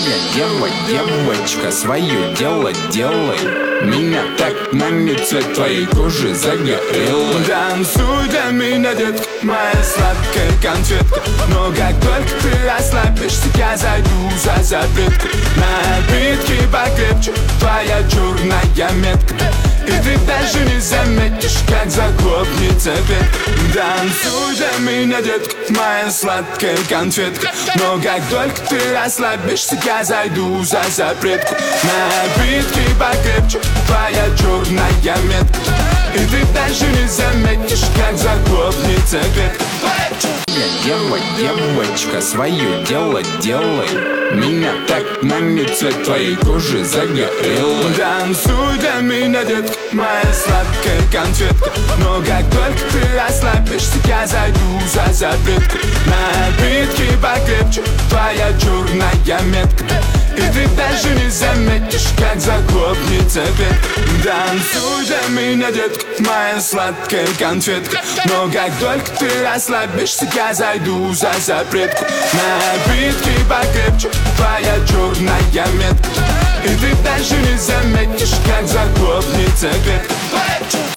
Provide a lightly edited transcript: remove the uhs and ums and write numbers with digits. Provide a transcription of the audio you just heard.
Делай, девочка, свое дело делай. Меня так манит цвет твоей кожи загорелый. Танцуй для меня, детка, моя сладкая конфетка. Но как только ты расслабишься, я зайду за запретку. Напитки покрепче, твоя черная метка. И ты даже не заметишь, как захлопнется ветка. Танцуй для меня, детка, моя сладкая конфетка. Но как только ты расслабишься, я зайду за запретку. Напитки покрепче, твоя черная метка. И ты даже не заметишь, как захлопнется ветка. Делай, девочка, свое дело делай. Меня так манит цвет твоей кожи загорелый. Танцуй для меня, детка, моя сладкая конфетка. Но как только ты расслабишься, я зайду за запретку. Напитки покрепче, твоя черная метка. И ты даже не заметишь, как захлопнется ветка. Танцуй для меня, детка, моя сладкая конфетка. Но как только ты расслабишься, я зайду за запретку. Напитки покрепче, твоя черная метка. И ты даже не заметишь, как захлопнется ветка.